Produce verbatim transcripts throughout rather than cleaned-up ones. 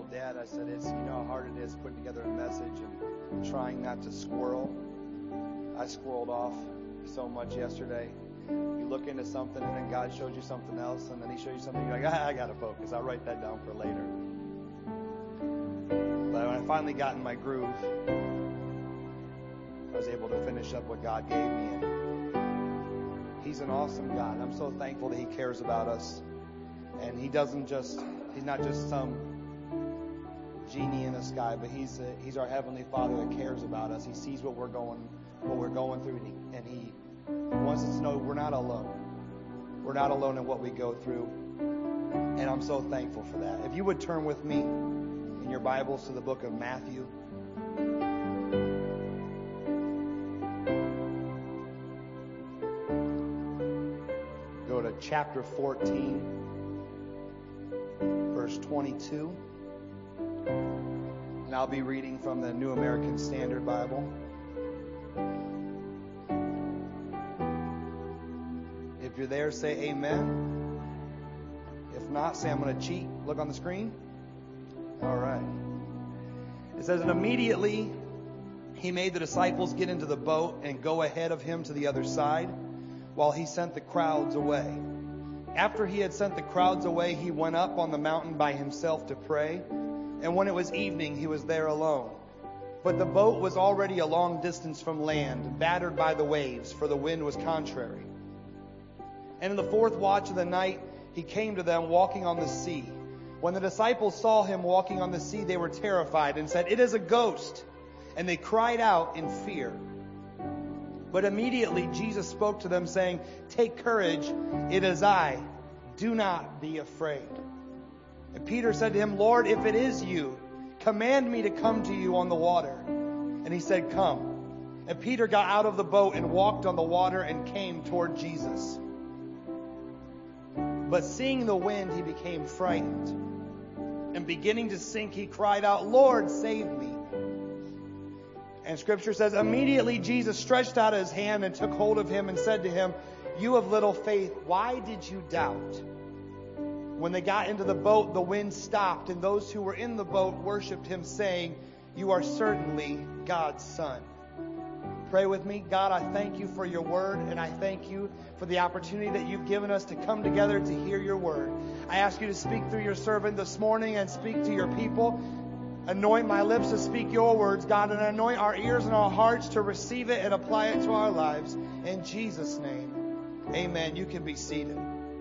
told Dad, I said, it's, you know how hard it is putting together a message and trying not to squirrel. I squirreled off so much yesterday. You look into something and then God shows you something else, and then He shows you something, you're like, ah, I got to focus. I'll write that down for later. But when I finally got in my groove, I was able to finish up what God gave me. And He's an awesome God. I'm so thankful that He cares about us. And He doesn't just, He's not just some genie in the sky, but He's a, He's our Heavenly Father that cares about us. He sees what we're going, what we're going through, and He, and he wants us to know we're not alone. We're not alone in what we go through. And I'm so thankful for that. If you would turn with me in your Bibles to the book of Matthew. Go to chapter fourteen, verse twenty-two. And I'll be reading from the New American Standard Bible. If you're there, say amen. If not, say I'm going to cheat. Look on the screen. All right. It says, and immediately He made the disciples get into the boat and go ahead of Him to the other side, while He sent the crowds away. After He had sent the crowds away, He went up on the mountain by Himself to pray. And when it was evening, He was there alone. But the boat was already a long distance from land, battered by the waves, for the wind was contrary. And in the fourth watch of the night, He came to them walking on the sea. When the disciples saw Him walking on the sea, they were terrified and said, "It is a ghost." And they cried out in fear. But immediately Jesus spoke to them, saying, "Take courage, it is I. Do not be afraid." And Peter said to Him, "Lord, if it is You, command me to come to You on the water." And He said, "Come." And Peter got out of the boat and walked on the water and came toward Jesus. But seeing the wind, he became frightened. And beginning to sink, he cried out, "Lord, save me." And Scripture says, immediately Jesus stretched out His hand and took hold of him and said to him, "You of little faith, why did you doubt?" When they got into the boat, the wind stopped, and those who were in the boat worshipped Him, saying, "You are certainly God's Son." Pray with me. God, I thank You for Your word, and I thank You for the opportunity that You've given us to come together to hear Your word. I ask You to speak through Your servant this morning and speak to Your people. Anoint my lips to speak Your words, God, and anoint our ears and our hearts to receive it and apply it to our lives. In Jesus' name, amen. You can be seated.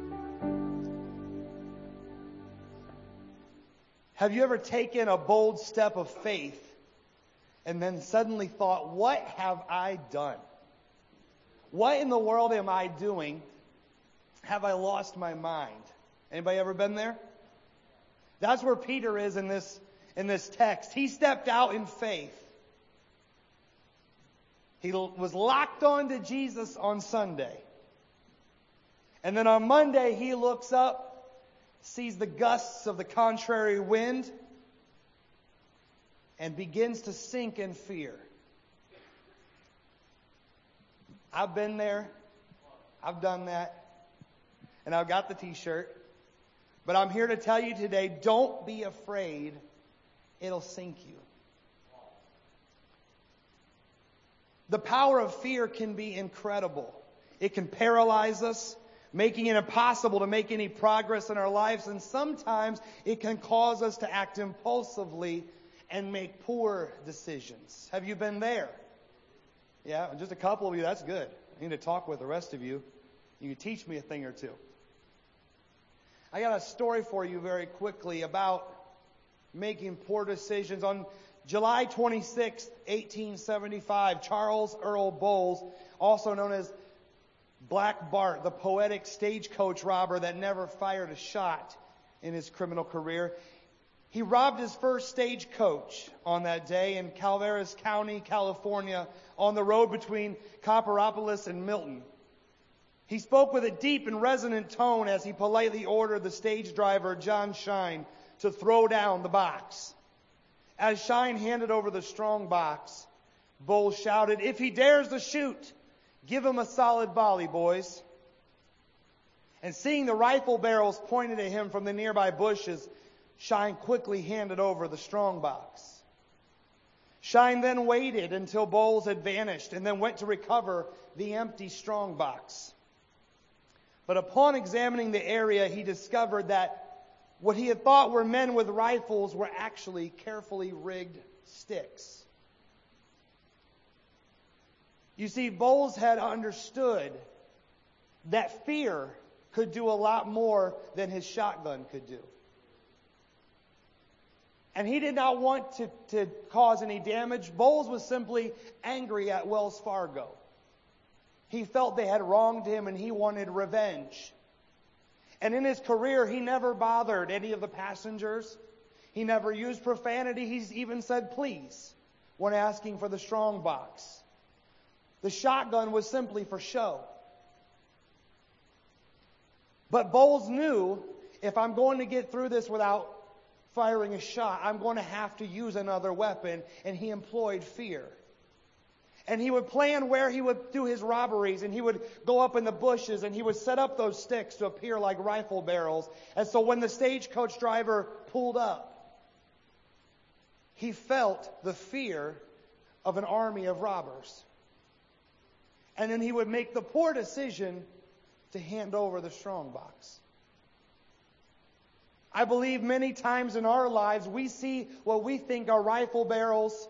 Have you ever taken a bold step of faith and then suddenly thought, what have I done? What in the world am I doing? Have I lost my mind? Anybody ever been there? That's where Peter is in this, in this text. He stepped out in faith. He was locked on to Jesus on Sunday. And then on Monday, he looks up, sees the gusts of the contrary wind, and begins to sink in fear. I've been there. I've done that. And I've got the t-shirt. But I'm here to tell you today, don't be afraid. It'll sink you. The power of fear can be incredible. It can paralyze us, making it impossible to make any progress in our lives. And sometimes it can cause us to act impulsively and make poor decisions. Have you been there? Yeah, just a couple of you. That's good. I need to talk with the rest of you. You can teach me a thing or two. I got a story for you very quickly about making poor decisions. On July twenty-sixth, eighteen seventy-five, Charles Earl Bowles, also known as Black Bart, the poetic stagecoach robber that never fired a shot in his criminal career, he robbed his first stagecoach on that day in Calaveras County, California, on the road between Copperopolis and Milton. He spoke with a deep and resonant tone as he politely ordered the stage driver, John Shine, to throw down the box. As Shine handed over the strong box, Bowles shouted, "If he dares to shoot, give him a solid volley, boys." And seeing the rifle barrels pointed at him from the nearby bushes, Shine quickly handed over the strongbox. Shine then waited until Bowles had vanished and then went to recover the empty strongbox. But upon examining the area, he discovered that what he had thought were men with rifles were actually carefully rigged sticks. You see, Bowles had understood that fear could do a lot more than his shotgun could do. And he did not want to, to cause any damage. Bowles was simply angry at Wells Fargo. He felt they had wronged him and he wanted revenge. And in his career, he never bothered any of the passengers. He never used profanity. He's even said please when asking for the strong box. The shotgun was simply for show. But Bowles knew, if I'm going to get through this without firing a shot, I'm going to have to use another weapon, and he employed fear. And he would plan where he would do his robberies, and he would go up in the bushes, and he would set up those sticks to appear like rifle barrels. And so when the stagecoach driver pulled up, he felt the fear of an army of robbers. And then he would make the poor decision to hand over the strongbox. I believe many times in our lives we see what we think are rifle barrels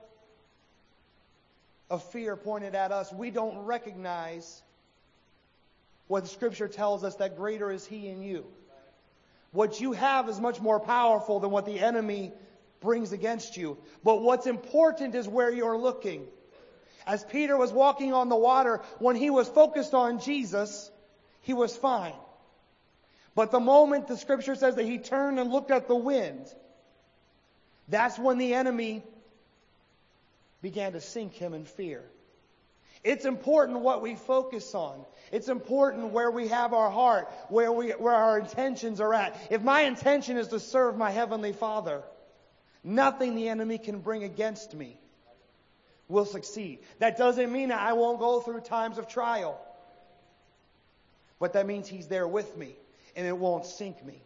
of fear pointed at us. We don't recognize what the Scripture tells us, that greater is He in you. What you have is much more powerful than what the enemy brings against you. But what's important is where you're looking. As Peter was walking on the water, when he was focused on Jesus, he was fine. But the moment the Scripture says that he turned and looked at the wind, that's when the enemy began to sink him in fear. It's important what we focus on. It's important where we have our heart, where we, where our intentions are at. If my intention is to serve my Heavenly Father, nothing the enemy can bring against me will succeed. That doesn't mean that I won't go through times of trial. But that means He's there with me, and it won't sink me.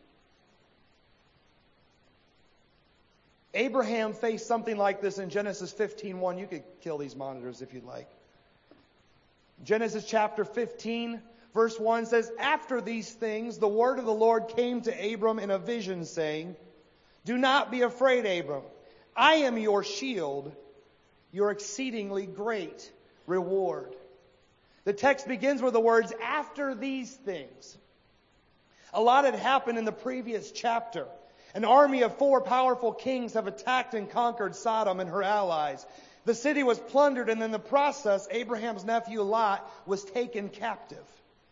Abraham faced something like this in Genesis fifteen one. You could kill these monitors if you'd like. Genesis chapter fifteen, verse one says, "After these things, the word of the Lord came to Abram in a vision, saying, 'Do not be afraid, Abram. I am your shield, your exceedingly great reward.'" The text begins with the words, "after these things." A lot had happened in the previous chapter. An army of four powerful kings have attacked and conquered Sodom and her allies. The city was plundered, and in the process, Abraham's nephew Lot was taken captive.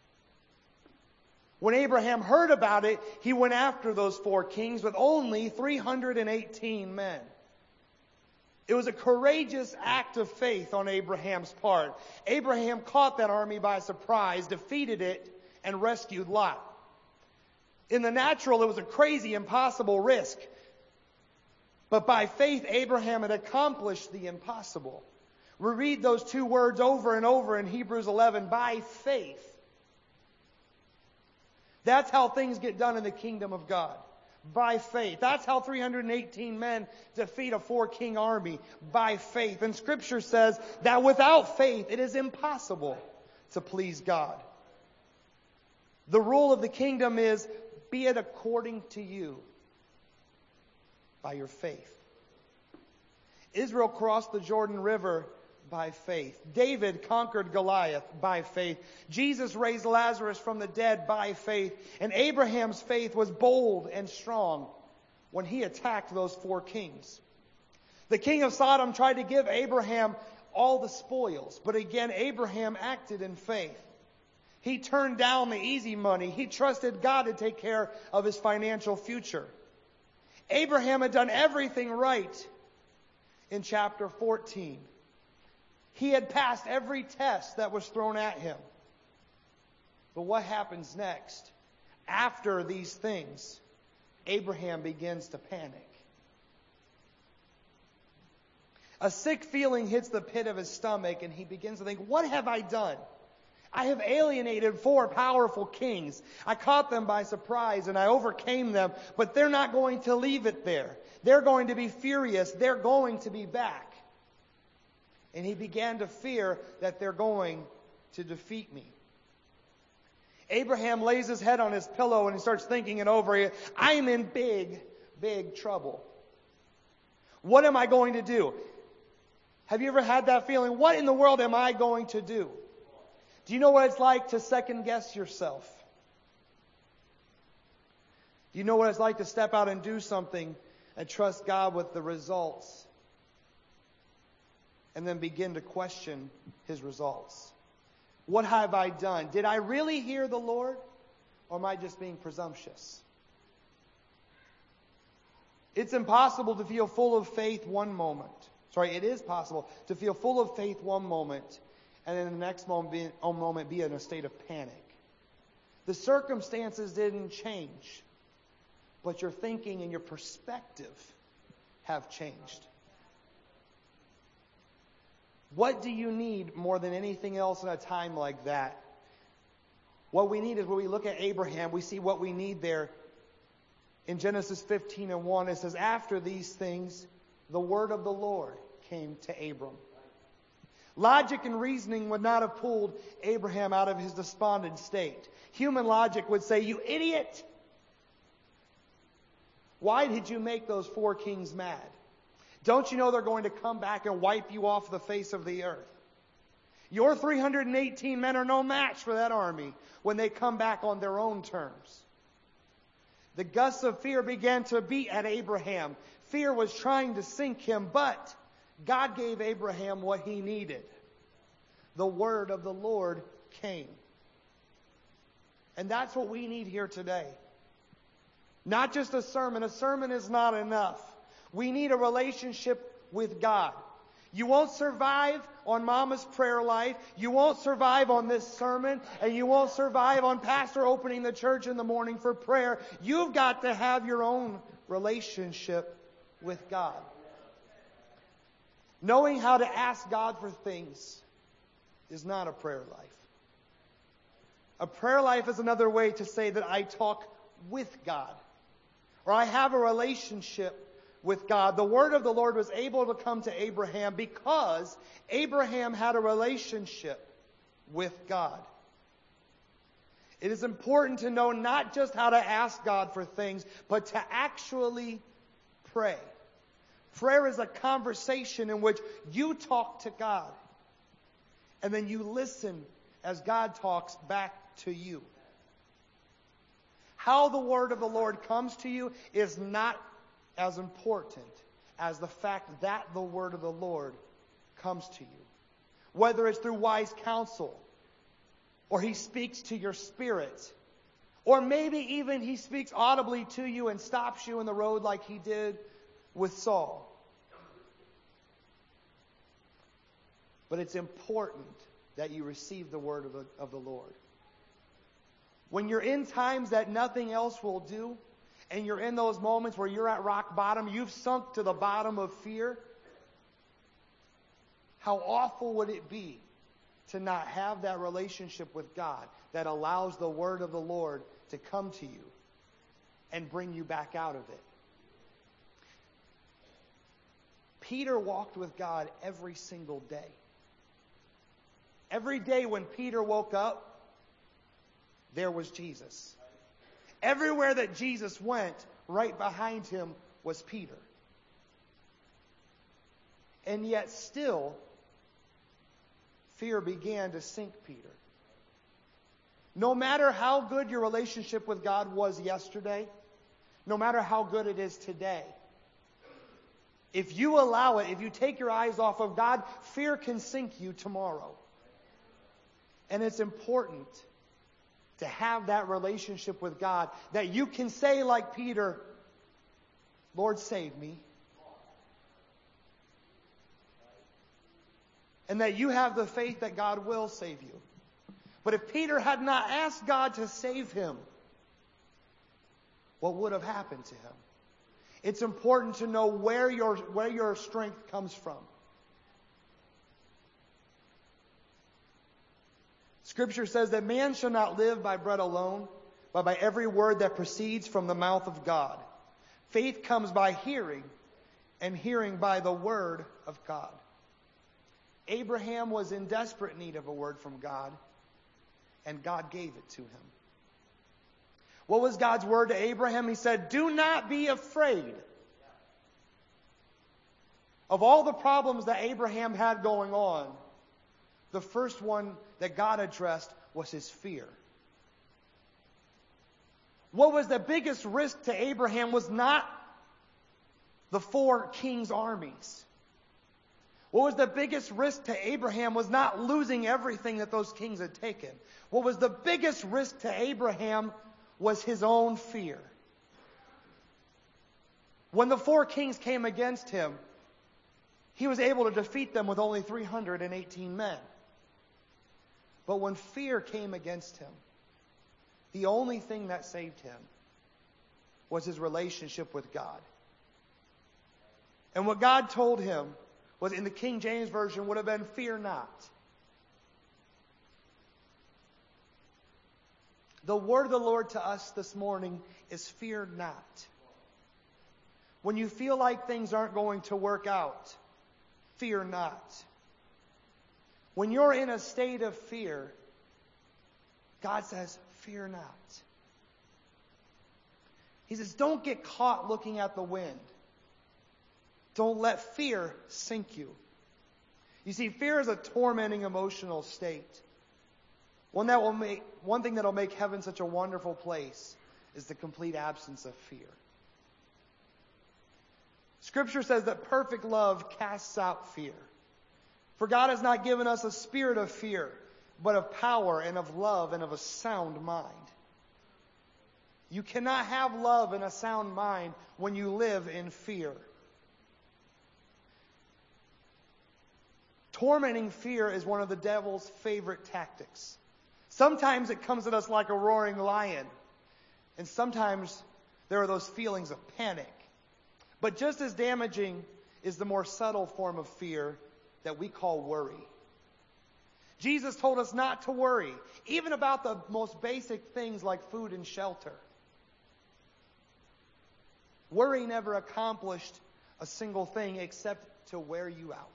When Abraham heard about it, he went after those four kings with only three hundred eighteen men. It was a courageous act of faith on Abraham's part. Abraham caught that army by surprise, defeated it, and rescued Lot. In the natural, it was a crazy, impossible risk. But by faith, Abraham had accomplished the impossible. We read those two words over and over in Hebrews eleven, by faith. That's how things get done in the kingdom of God. By faith. That's how three hundred eighteen men defeat a four-king army. By faith. And Scripture says that without faith, it is impossible to please God. The rule of the kingdom is, be it according to you by your faith. Israel crossed the Jordan River by faith. David conquered Goliath by faith. Jesus raised Lazarus from the dead by faith. And Abraham's faith was bold and strong when he attacked those four kings. The king of Sodom tried to give Abraham all the spoils, but again, Abraham acted in faith. He turned down the easy money. He trusted God to take care of his financial future. Abraham had done everything right in chapter fourteen. He had passed every test that was thrown at him. But what happens next? After these things, Abraham begins to panic. A sick feeling hits the pit of his stomach, and he begins to think, what have I done? I have alienated four powerful kings. I caught them by surprise and I overcame them, but they're not going to leave it there. They're going to be furious. They're going to be back. And he began to fear that they're going to defeat me. Abraham lays his head on his pillow and he starts thinking it over. I'm in big, big trouble. What am I going to do? Have you ever had that feeling? What in the world am I going to do? Do you know what it's like to second guess yourself? Do you know what it's like to step out and do something and trust God with the results and then begin to question His results? What have I done? Did I really hear the Lord, or am I just being presumptuous? It's impossible to feel full of faith one moment. Sorry, it is possible to feel full of faith one moment and then the next moment be, moment be in a state of panic. The circumstances didn't change, but your thinking and your perspective have changed. What do you need more than anything else in a time like that? What we need is when we look at Abraham, we see what we need there. In Genesis fifteen and one, it says, after these things, the word of the Lord came to Abram. Logic and reasoning would not have pulled Abraham out of his despondent state. Human logic would say, you idiot! Why did you make those four kings mad? Don't you know they're going to come back and wipe you off the face of the earth? Your three hundred eighteen men are no match for that army when they come back on their own terms. The gusts of fear began to beat at Abraham. Fear was trying to sink him, but God gave Abraham what he needed. The word of the Lord came. And that's what we need here today. Not just a sermon. A sermon is not enough. We need a relationship with God. You won't survive on Mama's prayer life. You won't survive on this sermon. And you won't survive on Pastor opening the church in the morning for prayer. You've got to have your own relationship with God. Knowing how to ask God for things is not a prayer life. A prayer life is another way to say that I talk with God. Or I have a relationship with God. The word of the Lord was able to come to Abraham because Abraham had a relationship with God. It is important to know not just how to ask God for things, but to actually pray. Prayer is a conversation in which you talk to God, and then you listen as God talks back to you. How the word of the Lord comes to you is not as important as the fact that the word of the Lord comes to you. Whether it's through wise counsel, or He speaks to your spirit, or maybe even He speaks audibly to you and stops you in the road like He did with Saul. But it's important that you receive the word of the, of the Lord. When you're in times that nothing else will do, and you're in those moments where you're at rock bottom, you've sunk to the bottom of fear, how awful would it be to not have that relationship with God that allows the word of the Lord to come to you and bring you back out of it? Peter walked with God every single day. Every day when Peter woke up, there was Jesus. Everywhere that Jesus went, right behind him was Peter. And yet still, fear began to sink Peter. No matter how good your relationship with God was yesterday, no matter how good it is today, if you allow it, if you take your eyes off of God, fear can sink you tomorrow. And it's important to have that relationship with God that you can say like Peter, Lord, save me. And that you have the faith that God will save you. But if Peter had not asked God to save him, what would have happened to him? It's important to know where your, where your strength comes from. Scripture says that man shall not live by bread alone, but by every word that proceeds from the mouth of God. Faith comes by hearing, and hearing by the word of God. Abraham was in desperate need of a word from God, and God gave it to him. What was God's word to Abraham? He said, do not be afraid. Of all the problems that Abraham had going on, the first one that God addressed was his fear. What was the biggest risk to Abraham was not the four kings' armies. What was the biggest risk to Abraham was not losing everything that those kings had taken. What was the biggest risk to Abraham was his own fear. When the four kings came against him, he was able to defeat them with only three hundred eighteen men. But when fear came against him, the only thing that saved him was his relationship with God. And what God told him was, in the King James Version, would have been, fear not. The word of the Lord to us this morning is fear not. When you feel like things aren't going to work out, fear not. When you're in a state of fear, God says, fear not. He says, don't get caught looking at the wind. Don't let fear sink you. You see, fear is a tormenting emotional state. One that will make, one thing that will make heaven such a wonderful place is the complete absence of fear. Scripture says that perfect love casts out fear. For God has not given us a spirit of fear, but of power and of love and of a sound mind. You cannot have love and a sound mind when you live in fear. Tormenting fear is one of the devil's favorite tactics. Sometimes it comes at us like a roaring lion, and sometimes there are those feelings of panic. But just as damaging is the more subtle form of fear that we call worry. Jesus told us not to worry, even about the most basic things like food and shelter. Worry never accomplished a single thing except to wear you out.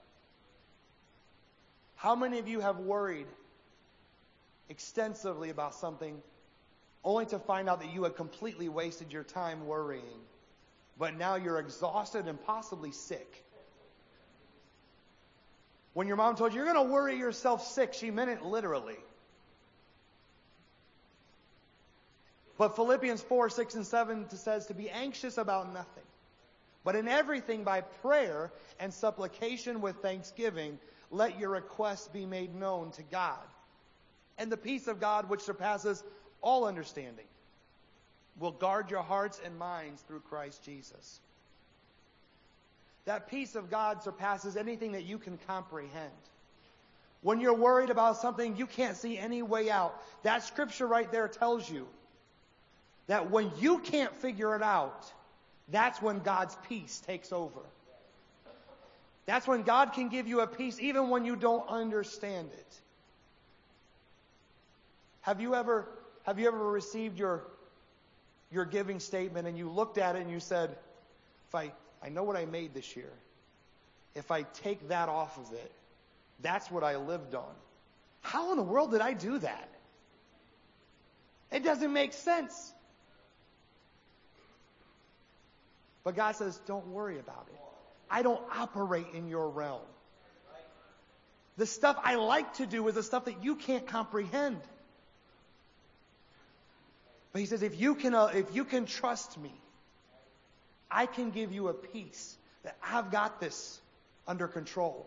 How many of you have worried extensively about something only to find out that you had completely wasted your time worrying, but now you're exhausted and possibly sick? When your mom told you, you're going to worry yourself sick, she meant it literally. But Philippians four, six, and seven says to be anxious about nothing, but in everything by prayer and supplication with thanksgiving, let your requests be made known to God. And the peace of God, which surpasses all understanding, will guard your hearts and minds through Christ Jesus. That peace of God surpasses anything that you can comprehend. When you're worried about something you can't see any way out, that scripture right there tells you that when you can't figure it out, that's when God's peace takes over. That's when God can give you a peace even when you don't understand it. Have you ever, have you ever received your, your giving statement and you looked at it and you said, if I, I know what I made this year. If I take that off of it, that's what I lived on. How in the world did I do that? It doesn't make sense. But God says, don't worry about it. I don't operate in your realm. The stuff I like to do is the stuff that you can't comprehend. But he says, if you can, uh, if you can trust me, I can give you a peace that I've got this under control.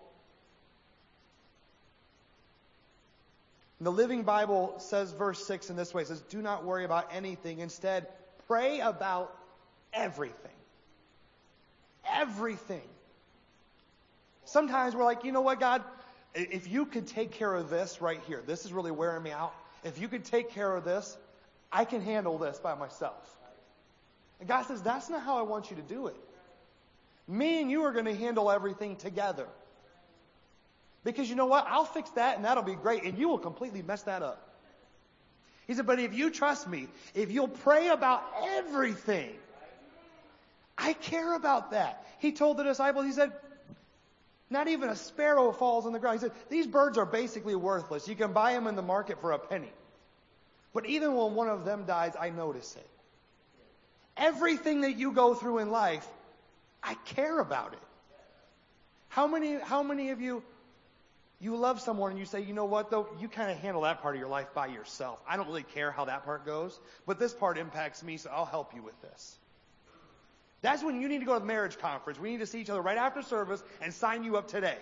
And the Living Bible says, verse six in this way, it says, do not worry about anything. Instead, pray about everything. Everything. Sometimes we're like, you know what, God, if you could take care of this right here, this is really wearing me out. If you could take care of this, I can handle this by myself. And God says, that's not how I want you to do it. Me and you are going to handle everything together. Because you know what? I'll fix that and that'll be great. And you will completely mess that up. He said, but if you trust me, if you'll pray about everything, I care about that. He told the disciples, he said, not even a sparrow falls on the ground. He said, these birds are basically worthless. You can buy them in the market for a penny. But even when one of them dies, I notice it. Everything that you go through in life, I care about it. How many, how many of you, you love someone and you say, you know what though, you kind of handle that part of your life by yourself. I don't really care how that part goes, but this part impacts me, so I'll help you with this. That's when you need to go to the marriage conference. We need to see each other right after service and sign you up today.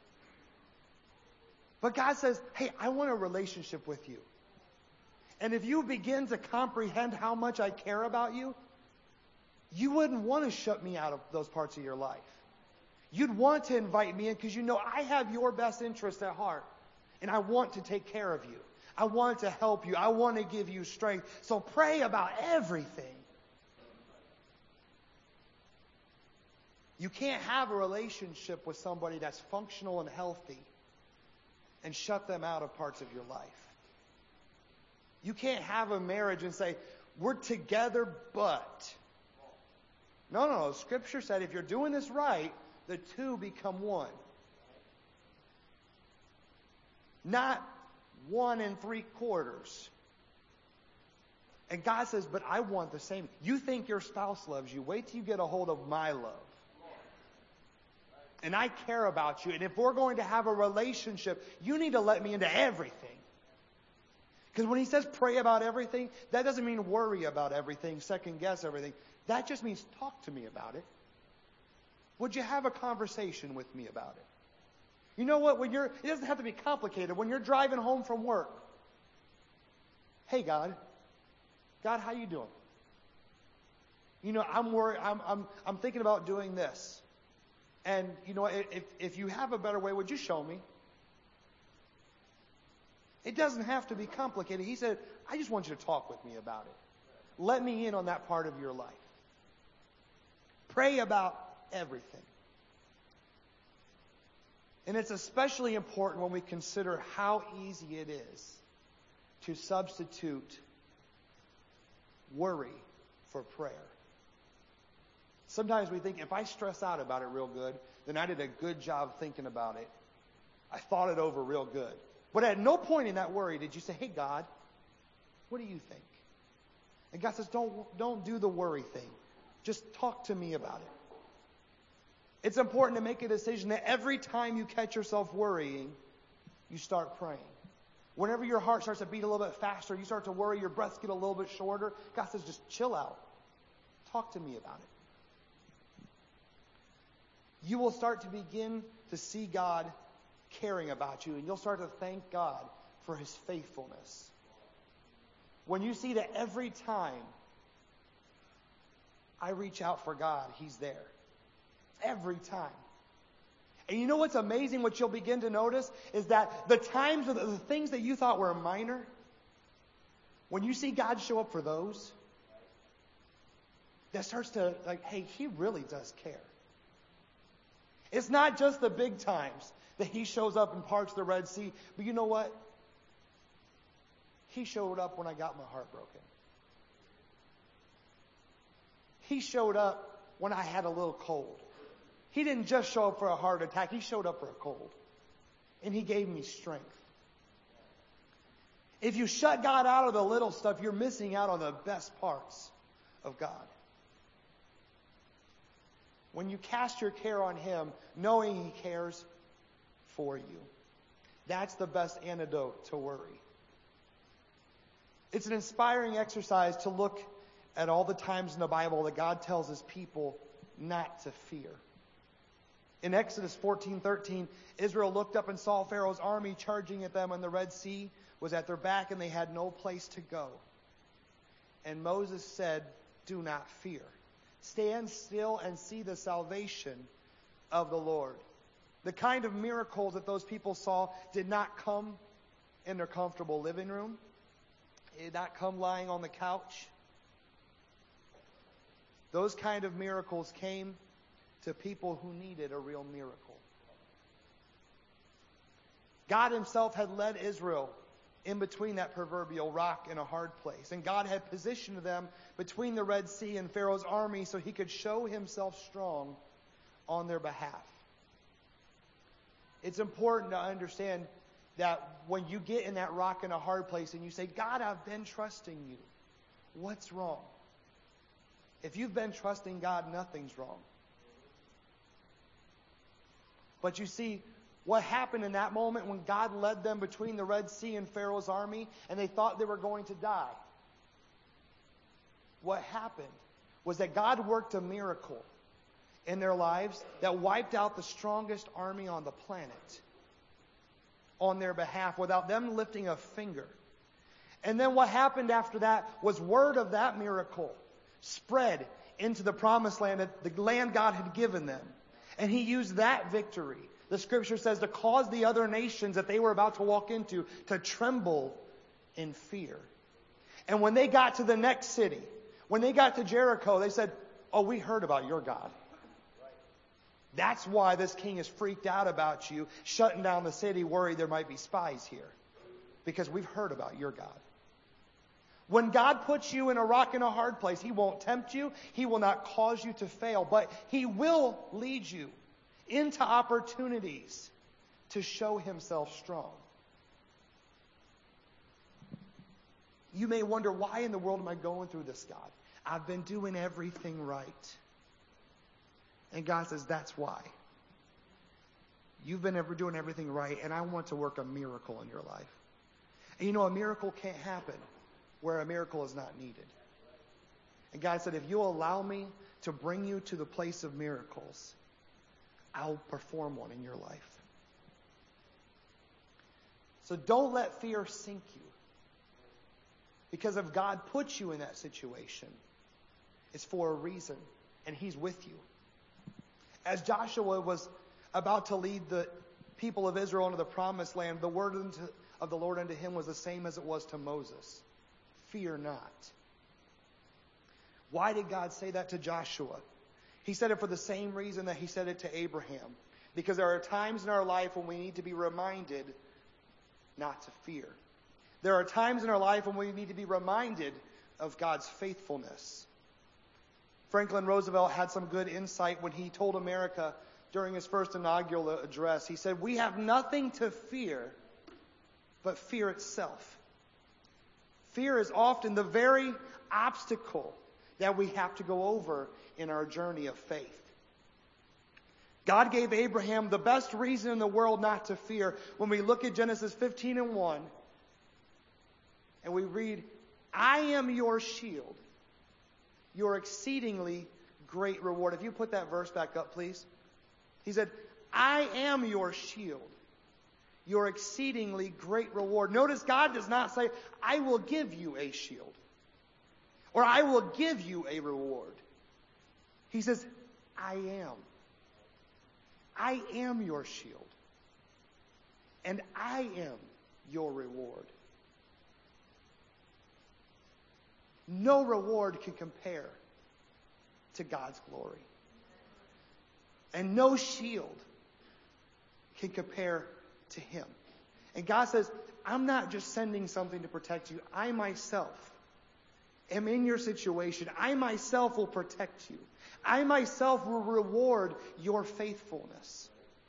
But God says, hey, I want a relationship with you. And if you begin to comprehend how much I care about you, you wouldn't want to shut me out of those parts of your life. You'd want to invite me in because you know I have your best interest at heart. And I want to take care of you. I want to help you. I want to give you strength. So pray about everything. You can't have a relationship with somebody that's functional and healthy and shut them out of parts of your life. You can't have a marriage and say, we're together, but. No, no, no. Scripture said if you're doing this right, the two become one. Not one and three quarters. And God says, but I want the same. You think your spouse loves you. Wait till you get a hold of my love. And I care about you. And if we're going to have a relationship, you need to let me into everything. Because when he says pray about everything, that doesn't mean worry about everything, second guess everything. That just means talk to me about it. Would you have a conversation with me about it? You know what? When you're, it doesn't have to be complicated. When you're driving home from work, hey God, God, how you doing? You know, I'm worried. I'm I'm I'm thinking about doing this. And, you know, if, if you have a better way, would you show me? It doesn't have to be complicated. He said, I just want you to talk with me about it. Let me in on that part of your life. Pray about everything. And it's especially important when we consider how easy it is to substitute worry for prayer. Sometimes we think if I stress out about it real good, then I did a good job thinking about it. I thought it over real good. But at no point in that worry did you say, hey, God, what do you think? And God says, don't, don't do the worry thing. Just talk to me about it. It's important to make a decision that every time you catch yourself worrying, you start praying. Whenever your heart starts to beat a little bit faster, you start to worry, your breaths get a little bit shorter, God says, just chill out. Talk to me about it. You will start to begin to see God caring about you, and you'll start to thank God for his faithfulness. When you see that every time I reach out for God, he's there. Every time. And you know what's amazing, what you'll begin to notice, is that the times, of the, the things that you thought were minor, when you see God show up for those, that starts to, like, hey, he really does care. It's not just the big times that he shows up and parts the Red Sea. But you know what? He showed up when I got my heart broken. He showed up when I had a little cold. He didn't just show up for a heart attack. He showed up for a cold. And he gave me strength. If you shut God out of the little stuff, you're missing out on the best parts of God. When you cast your care on him, knowing he cares for you. That's the best antidote to worry. It's an inspiring exercise to look at all the times in the Bible that God tells his people not to fear. In Exodus fourteen thirteen, Israel looked up and saw Pharaoh's army charging at them, and the Red Sea was at their back, and they had no place to go. And Moses said, do not fear. Stand still and see the salvation of the Lord. The kind of miracles that those people saw did not come in their comfortable living room. It did not come lying on the couch. Those kind of miracles came to people who needed a real miracle. God himself had led Israel in between that proverbial rock and a hard place. And God had positioned them between the Red Sea and Pharaoh's army so he could show himself strong on their behalf. It's important to understand that when you get in that rock and a hard place and you say, God, I've been trusting you. What's wrong? If you've been trusting God, nothing's wrong. But you see, what happened in that moment when God led them between the Red Sea and Pharaoh's army and they thought they were going to die? What happened was that God worked a miracle in their lives that wiped out the strongest army on the planet on their behalf without them lifting a finger. And then what happened after that was word of that miracle spread into the promised land, the land God had given them. And he used that victory, the scripture says, to cause the other nations that they were about to walk into to tremble in fear. And when they got to the next city, when they got to Jericho, they said, oh, we heard about your God. That's why this king is freaked out about you, shutting down the city, worried there might be spies here. Because we've heard about your God. When God puts you in a rock and a hard place, he won't tempt you. He will not cause you to fail. But he will lead you into opportunities to show himself strong. You may wonder, why in the world am I going through this, God? I've been doing everything right. And God says, that's why. You've been ever doing everything right, and I want to work a miracle in your life. And you know, a miracle can't happen where a miracle is not needed. And God said, if you'll allow me to bring you to the place of miracles, I'll perform one in your life. So don't let fear sink you. Because if God puts you in that situation, it's for a reason, and he's with you. As Joshua was about to lead the people of Israel into the promised land, the word of the Lord unto him was the same as it was to Moses. Fear not. Why did God say that to Joshua? He said it for the same reason that he said it to Abraham. Because there are times in our life when we need to be reminded not to fear. There are times in our life when we need to be reminded of God's faithfulness. Franklin Roosevelt had some good insight when he told America during his first inaugural address. He said, we have nothing to fear but fear itself. Fear is often the very obstacle that we have to go over in our journey of faith. God gave Abraham the best reason in the world not to fear. When we look at Genesis fifteen and one, and we read, I am your shield, your exceedingly great reward. If you put that verse back up, please. He said, I am your shield, your exceedingly great reward. Notice God does not say, I will give you a shield, or I will give you a reward. He says, I am. I am your shield, and I am your reward. No reward can compare to God's glory. And no shield can compare to him. And God says, I'm not just sending something to protect you. I myself am in your situation. I myself will protect you. I myself will reward your faithfulness.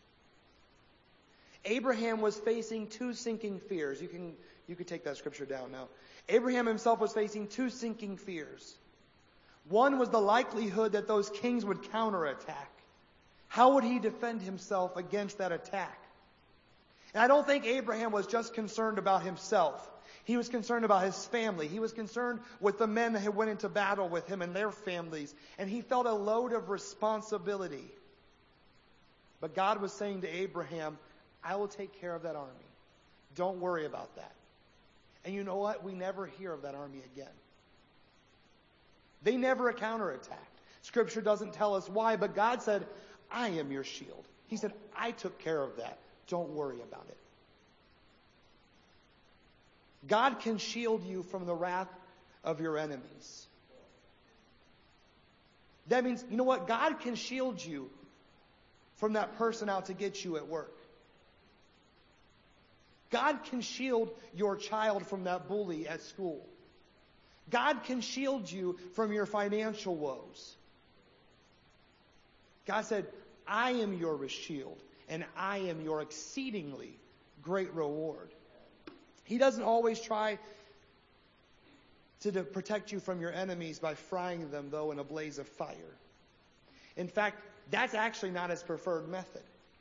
Abraham was facing two sinking fears. You can, you can take that scripture down now. Abraham himself was facing two sinking fears. One was the likelihood that those kings would counterattack. How would he defend himself against that attack? And I don't think Abraham was just concerned about himself. He was concerned about his family. He was concerned with the men that had went into battle with him and their families. And he felt a load of responsibility. But God was saying to Abraham, I will take care of that army. Don't worry about that. And you know what? We never hear of that army again. They never counterattacked. Scripture doesn't tell us why, but God said, I am your shield. He said, I took care of that. Don't worry about it. God can shield you from the wrath of your enemies. That means, you know what? God can shield you from that person out to get you at work. God can shield your child from that bully at school. God can shield you from your financial woes. God said, I am your shield, and I am your exceedingly great reward. He doesn't always try to, to protect you from your enemies by frying them, though, in a blaze of fire. In fact, that's actually not his preferred method.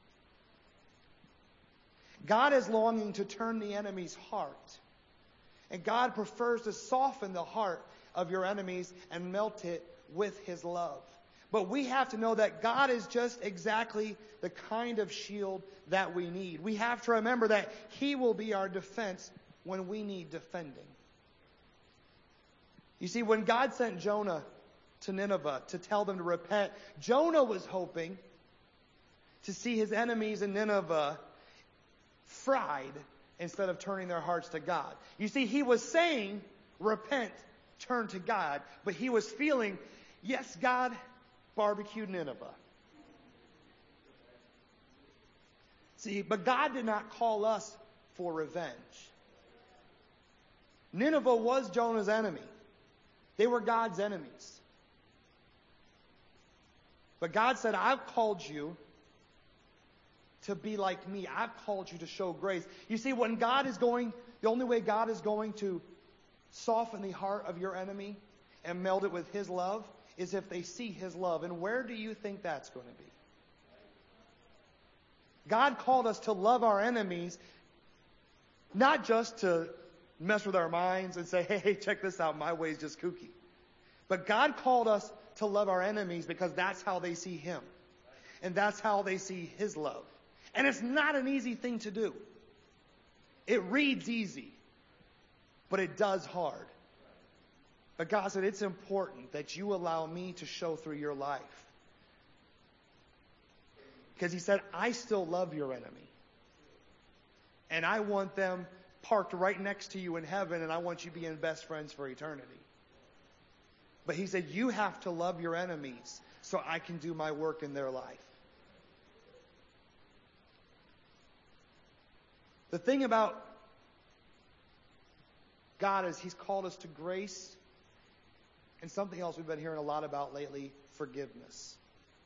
God is longing to turn the enemy's heart. And God prefers to soften the heart of your enemies and melt it with his love. But we have to know that God is just exactly the kind of shield that we need. We have to remember that he will be our defense when we need defending. You see, when God sent Jonah to Nineveh to tell them to repent, Jonah was hoping to see his enemies in Nineveh fried instead of turning their hearts to God. You see, he was saying, repent, turn to God, but he was feeling, yes, God, barbecue Nineveh. See, but God did not call us for revenge. Nineveh was Jonah's enemy. They were God's enemies. But God said, I've called you to be like me. I've called you to show grace. You see, when God is going, the only way God is going to soften the heart of your enemy and meld it with his love is if they see his love. And where do you think that's going to be? God called us to love our enemies, not just to mess with our minds and say, hey, hey, check this out, my way's just kooky. But God called us to love our enemies because that's how they see him. And that's how they see his love. And it's not an easy thing to do. It reads easy, but it does hard. But God said, it's important that you allow me to show through your life. Because he said, I still love your enemy. And I want them parked right next to you in heaven, and I want you being best friends for eternity. But he said, you have to love your enemies so I can do my work in their life. The thing about God is he's called us to grace and something else we've been hearing a lot about lately, forgiveness.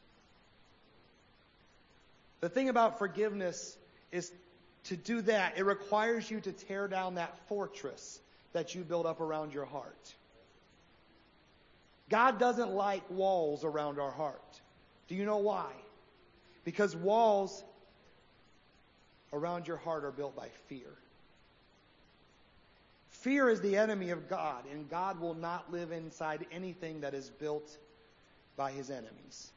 The thing about forgiveness is to do that, it requires you to tear down that fortress that you build up around your heart. God doesn't like walls around our heart. Do you know why? Because walls around your heart are built by fear. Fear is the enemy of God, and God will not live inside anything that is built by his enemies.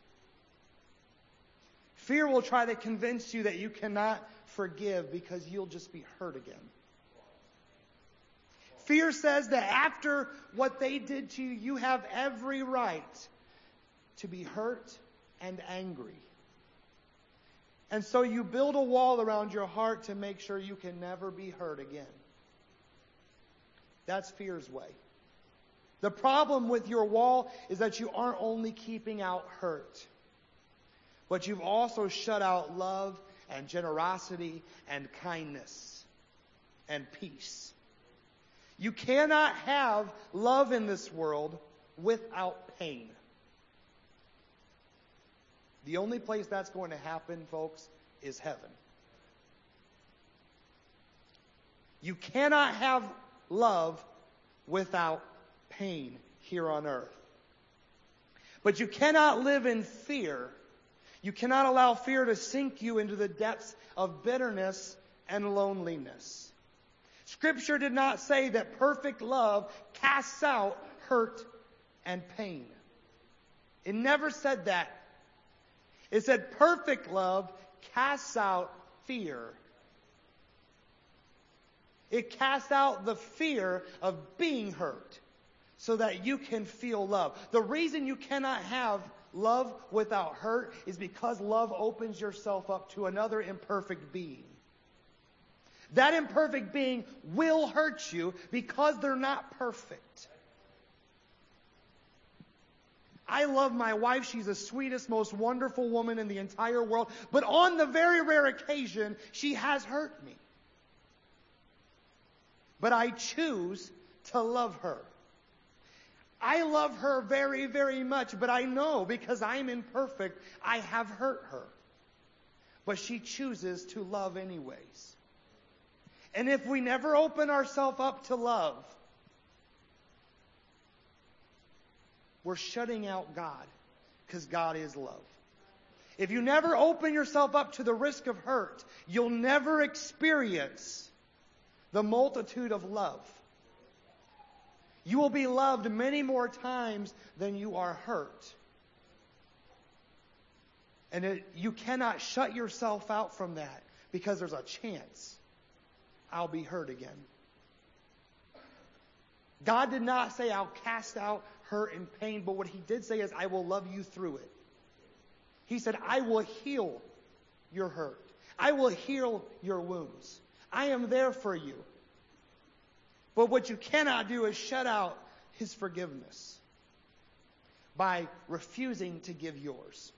Fear will try to convince you that you cannot forgive because you'll just be hurt again. Fear says that after what they did to you, you have every right to be hurt and angry. And so you build a wall around your heart to make sure you can never be hurt again. That's fear's way. The problem with your wall is that you aren't only keeping out hurt, but you've also shut out love and generosity and kindness and peace. You cannot have love in this world without pain. The only place that's going to happen, folks, is heaven. You cannot have love without pain here on earth. But you cannot live in fear. You cannot allow fear to sink you into the depths of bitterness and loneliness. Scripture did not say that perfect love casts out hurt and pain. It never said that. It said perfect love casts out fear. It casts out the fear of being hurt so that you can feel love. The reason you cannot have love without hurt is because love opens yourself up to another imperfect being. That imperfect being will hurt you because they're not perfect. I love my wife. She's the sweetest, most wonderful woman in the entire world. But on the very rare occasion, she has hurt me. but I choose to love her. I love her very, very much, but I know because I'm imperfect, I have hurt her. But she chooses to love anyways. And if we never open ourselves up to love, we're shutting out God, because God is love. If you never open yourself up to the risk of hurt, you'll never experience the multitude of love. You will be loved many more times than you are hurt. And it, you cannot shut yourself out from that, because there's a chance I'll be hurt again. God did not say I'll cast out hurt and pain, but what He did say is I will love you through it. He said I will heal your hurt. I will heal your wounds. I am there for you. But what you cannot do is shut out His forgiveness by refusing to give yours.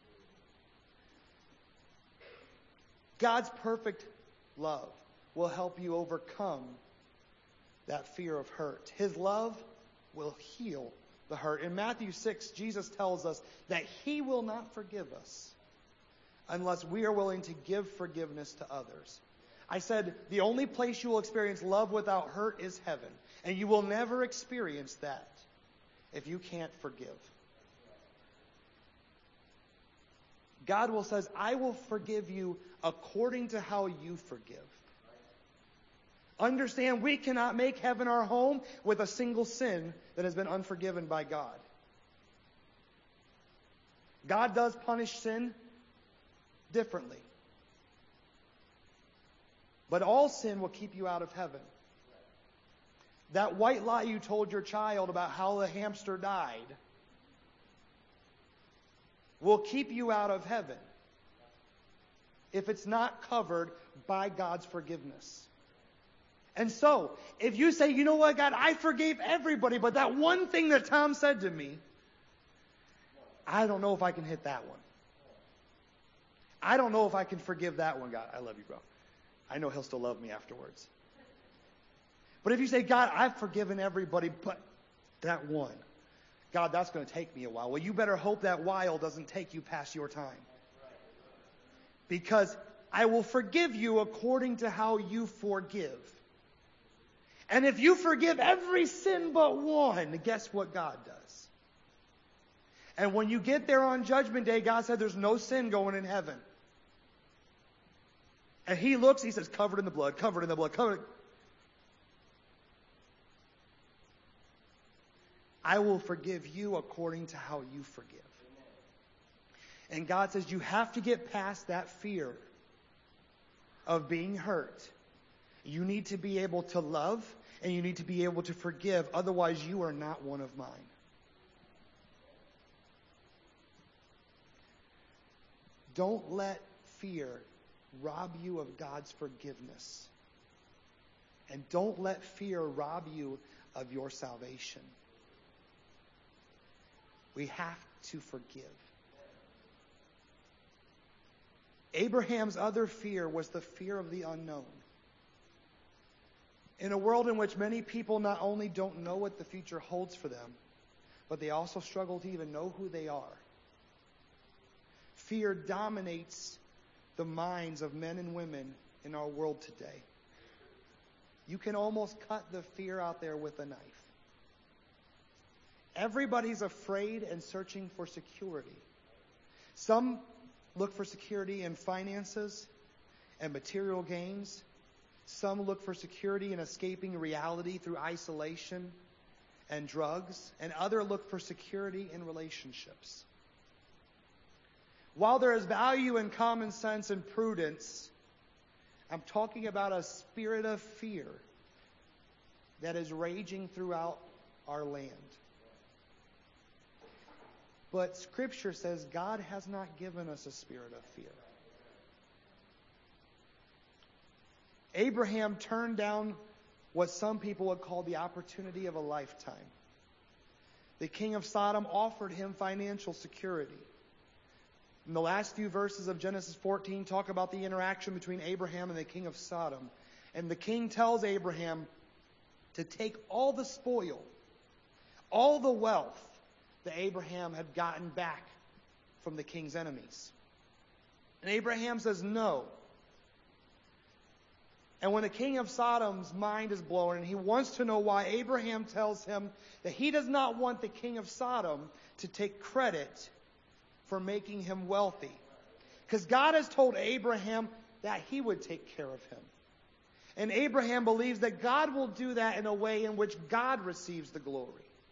God's perfect love will help you overcome that fear of hurt. His love will heal the hurt. In Matthew six, Jesus tells us that He will not forgive us unless we are willing to give forgiveness to others. I said the only place you will experience love without hurt is heaven. And you will never experience that if you can't forgive. God will says, I will forgive you according to how you forgive. Understand, we cannot make heaven our home with a single sin that has been unforgiven by God. God does punish sin differently. But all sin will keep you out of heaven. That white lie you told your child about how the hamster died will keep you out of heaven if it's not covered by God's forgiveness. And so, if you say, you know what, God, I forgave everybody, but that one thing that Tom said to me, I don't know if I can hit that one. I don't know if I can forgive that one, God. I love you, bro. I know He'll still love me afterwards. But if you say, God, I've forgiven everybody, but that one, God, that's going to take me a while. Well, you better hope that while doesn't take you past your time. Because I will forgive you according to how you forgive. And if you forgive every sin but one, guess what God does? And when you get there on Judgment Day, God said there's no sin going in heaven. And He looks, He says, covered in the blood, covered in the blood, covered. I will forgive you according to how you forgive. And God says you have to get past that fear of being hurt. You need to be able to love, and you need to be able to forgive. Otherwise, you are not one of mine. Don't let fear rob you of God's forgiveness. And don't let fear rob you of your salvation. We have to forgive. Abraham's other fear was the fear of the unknown. In a world in which many people not only don't know what the future holds for them, but they also struggle to even know who they are. Fear dominates the minds of men and women in our world today. You can almost cut the fear out there with a knife. Everybody's afraid and searching for security. Some look for security in finances and material gains. Some look for security in escaping reality through isolation and drugs. And others look for security in relationships. While there is value in common sense and prudence, I'm talking about a spirit of fear that is raging throughout our land. But Scripture says God has not given us a spirit of fear. Abraham turned down what some people would call the opportunity of a lifetime. The king of Sodom offered him financial security. And the last few verses of Genesis fourteen talk about the interaction between Abraham and the king of Sodom. And the king tells Abraham, to take all the spoil, all the wealth that Abraham had gotten back from the king's enemies. And Abraham says no. And when the king of Sodom's mind is blown and he wants to know why, Abraham tells him that he does not want the king of Sodom to take credit for making him wealthy. Because God has told Abraham that he would take care of him. And Abraham believes that God will do that in a way in which God receives the glory.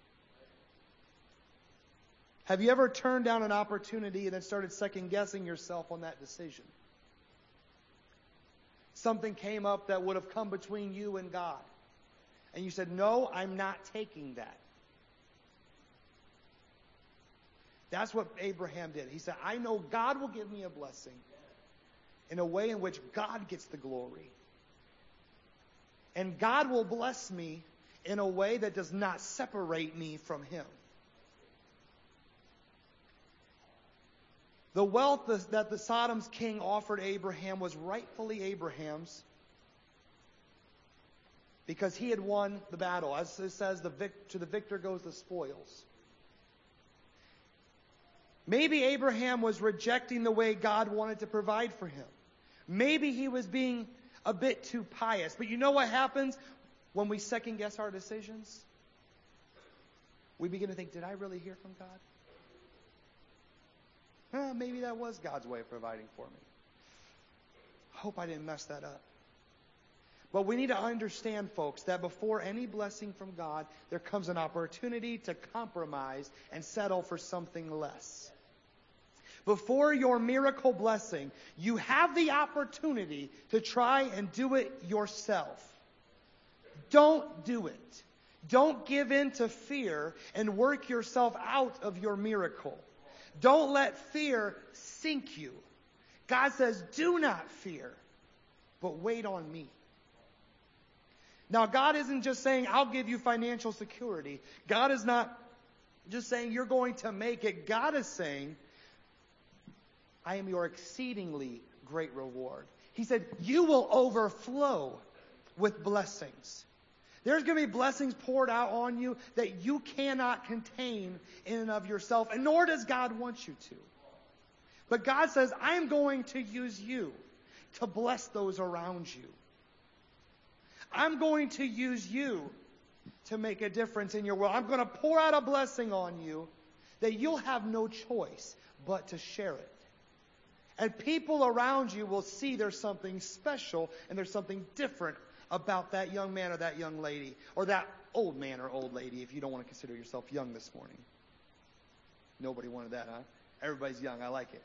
Have you ever turned down an opportunity and then started second guessing yourself on that decision? Something came up that would have come between you and God. And you said, no, I'm not taking that. That's what Abraham did. He said, I know God will give me a blessing in a way in which God gets the glory. And God will bless me in a way that does not separate me from Him. The wealth that the Sodom's king offered Abraham was rightfully Abraham's because he had won the battle. As it says, the vic- to the victor goes the spoils. Maybe Abraham was rejecting the way God wanted to provide for him. Maybe he was being a bit too pious. But you know what happens when we second guess our decisions? We begin to think, did I really hear from God? Eh, maybe that was God's way of providing for me. I hope I didn't mess that up. But we need to understand, folks, that before any blessing from God, there comes an opportunity to compromise and settle for something less. Before your miracle blessing, you have the opportunity to try and do it yourself. Don't do it. Don't give in to fear and work yourself out of your miracle. Don't let fear sink you. God says, do not fear, but wait on me. Now, God isn't just saying, I'll give you financial security. God is not just saying you're going to make it. God is saying, I am your exceedingly great reward. He said, you will overflow with blessings. There's going to be blessings poured out on you that you cannot contain in and of yourself, and nor does God want you to. But God says, I am going to use you to bless those around you. I'm going to use you to make a difference in your world. I'm going to pour out a blessing on you that you'll have no choice but to share it. And people around you will see there's something special and there's something different about that young man or that young lady, or that old man or old lady, if you don't want to consider yourself young this morning. Nobody wanted that, huh? Everybody's young. I like it.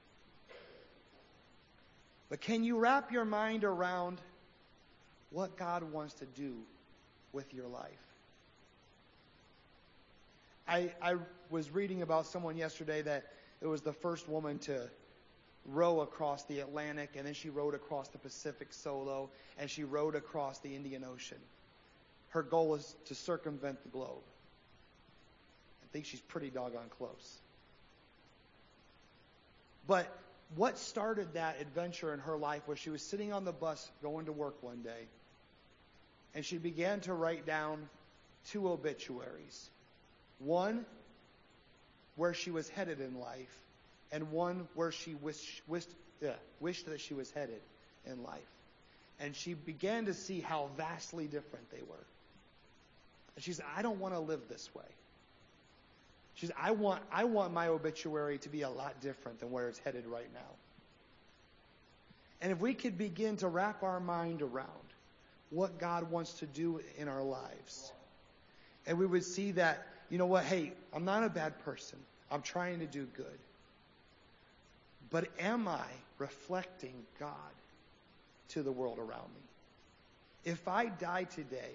But can you wrap your mind around what God wants to do with your life? I, I was reading about someone yesterday that it was the first woman to row across the Atlantic, and then she rowed across the Pacific solo, and she rowed across the Indian Ocean. Her goal is to circumvent the globe. I think she's pretty doggone close. But what started that adventure in her life was she was sitting on the bus going to work one day, and she began to write down two obituaries. One where she was headed in life, and one where she wish, wished, yeah, wished that she was headed in life. And she began to see how vastly different they were. And she said, I don't want to live this way. She said, I want, I want my obituary to be a lot different than where it's headed right now. And if we could begin to wrap our mind around what God wants to do in our lives, and we would see that, you know what, hey, I'm not a bad person. I'm trying to do good. But am I reflecting God to the world around me? If I die today,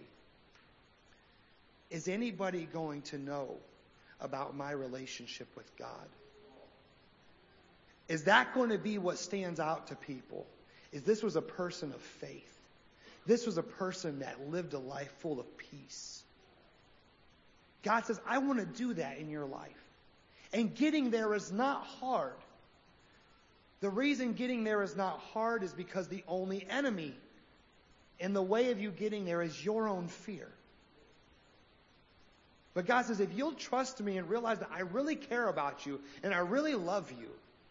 is anybody going to know about my relationship with God? Is that going to be what stands out to people? Is this was a person of faith. This was a person that lived a life full of peace. God says, I want to do that in your life. And getting there is not hard. The reason getting there is not hard is because the only enemy in the way of you getting there is your own fear. But God says, if you'll trust me and realize that I really care about you and I really love you,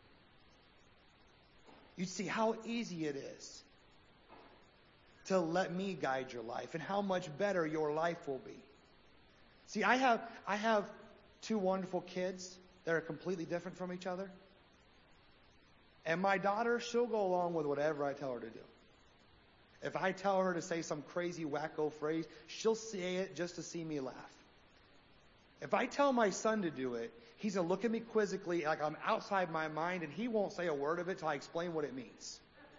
you see how easy it is to let me guide your life and how much better your life will be. See, I have I have two wonderful kids that are completely different from each other. And my daughter, she'll go along with whatever I tell her to do. If I tell her to say some crazy wacko phrase, she'll say it just to see me laugh. If I tell my son to do it, he's going to look at me quizzically like I'm outside my mind, and he won't say a word of it till I explain what it means.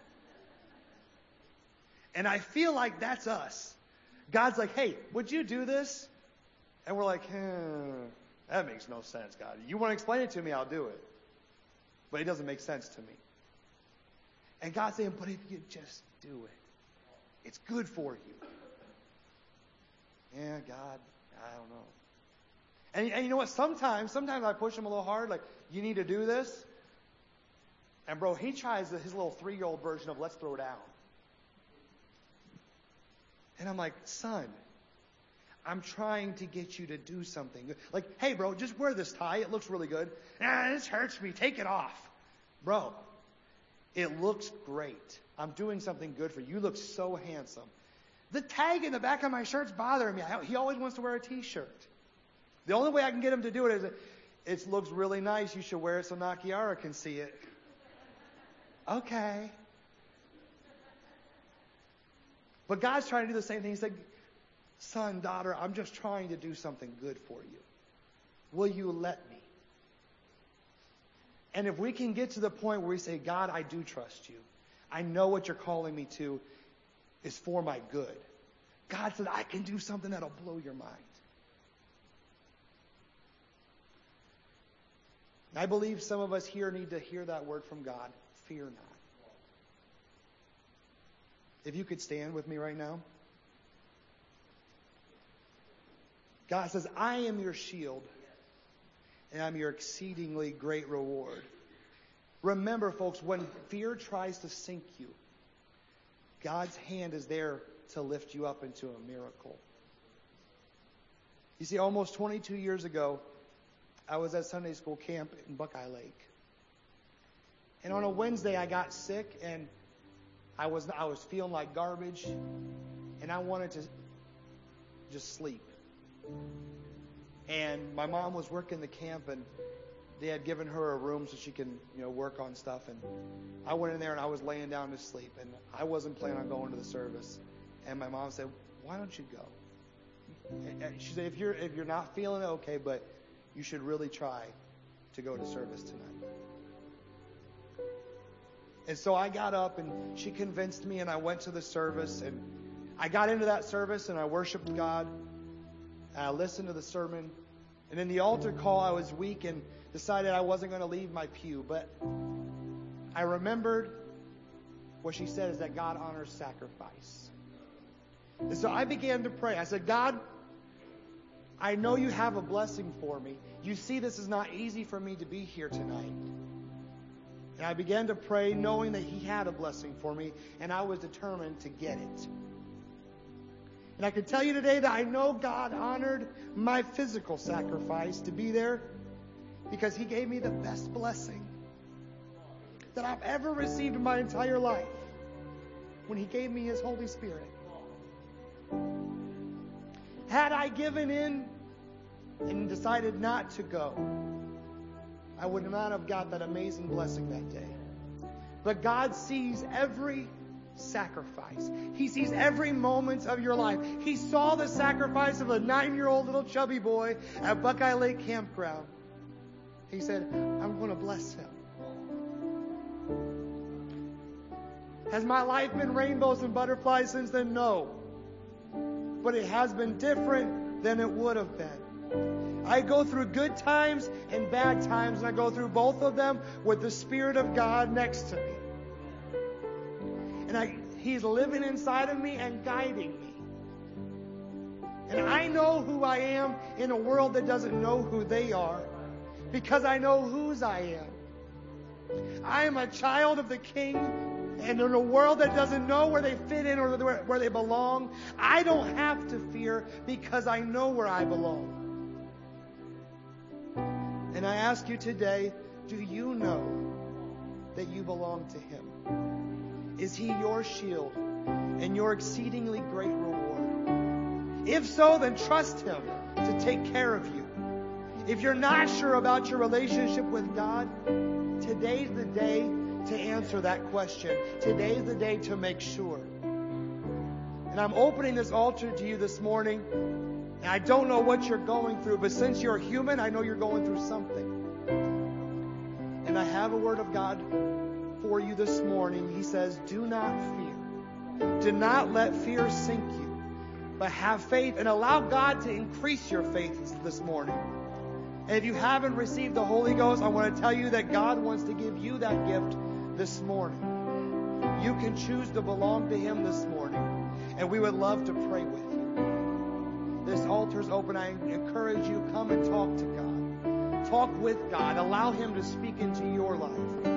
And I feel like that's us. God's like, hey, would you do this? And we're like, hmm, that makes no sense, God. You want to explain it to me, I'll do it. But it doesn't make sense to me. And God's saying, but if you just do it, it's good for you. Yeah, God, I don't know. And, and you know what? Sometimes, sometimes I push him a little hard, like, you need to do this. And bro, he tries his little three-year-old version of let's throw down. And I'm like, son, I'm trying to get you to do something good. Like, hey bro, just wear this tie. It looks really good. Ah, this hurts me. Take it off. Bro, it looks great. I'm doing something good for you. You look so handsome. The tag in the back of my shirt's bothering me. He always wants to wear a t-shirt. The only way I can get him to do it is, it looks really nice. You should wear it so Nakiara can see it. Okay. But God's trying to do the same thing. He said, son, daughter, I'm just trying to do something good for you. Will you let me? And if we can get to the point where we say, God, I do trust you. I know what you're calling me to is for my good. God said, I can do something that'll blow your mind. I believe some of us here need to hear that word from God. Fear not. If you could stand with me right now. God says, I am your shield, and I'm your exceedingly great reward. Remember, folks, when fear tries to sink you, God's hand is there to lift you up into a miracle. You see, almost twenty-two years ago, I was at Sunday school camp in Buckeye Lake. And on a Wednesday, I got sick, and I was I was feeling like garbage, and I wanted to just sleep. And my mom was working the camp, and they had given her a room so she can, you know, work on stuff. And I went in there, and I was laying down to sleep, and I wasn't planning on going to the service. And my mom said, "Why don't you go?" And she said, "If you're if you're not feeling okay, but you should really try to go to service tonight." And so I got up, and she convinced me, and I went to the service, and I got into that service, and I worshiped God, and I listened to the sermon. And in the altar call, I was weak and decided I wasn't going to leave my pew. But I remembered what she said is that God honors sacrifice. And so I began to pray. I said, God, I know you have a blessing for me. You see this is not easy for me to be here tonight. And I began to pray knowing that he had a blessing for me, and I was determined to get it. And I can tell you today that I know God honored my physical sacrifice to be there because he gave me the best blessing that I've ever received in my entire life when he gave me his Holy Spirit. Had I given in and decided not to go, I would not have got that amazing blessing that day. But God sees every sacrifice. He sees every moment of your life. He saw the sacrifice of a nine-year-old little chubby boy at Buckeye Lake Campground. He said, I'm going to bless him. Has my life been rainbows and butterflies since then? No. But it has been different than it would have been. I go through good times and bad times, and I go through both of them with the Spirit of God next to me. And I, he's living inside of me and guiding me. And I know who I am in a world that doesn't know who they are, because I know whose I am. I am a child of the King, and in a world that doesn't know where they fit in or where they belong, I don't have to fear because I know where I belong. And I ask you today, do you know that you belong to Him? Is He your shield and your exceedingly great reward? If so, then trust Him to take care of you. If you're not sure about your relationship with God, today's the day to answer that question. Today's the day to make sure. And I'm opening this altar to you this morning. And I don't know what you're going through, but since you're human, I know you're going through something. And I have a word of God for you this morning. He says, do not fear. Do not let fear sink you, but have faith and allow God to increase your faith this morning. And if you haven't received the Holy Ghost, I want to tell you that God wants to give you that gift this morning. You can choose to belong to Him this morning, and we would love to pray with you. This altar's open. I encourage you, come and talk to God. Talk with God. Allow Him to speak into your life.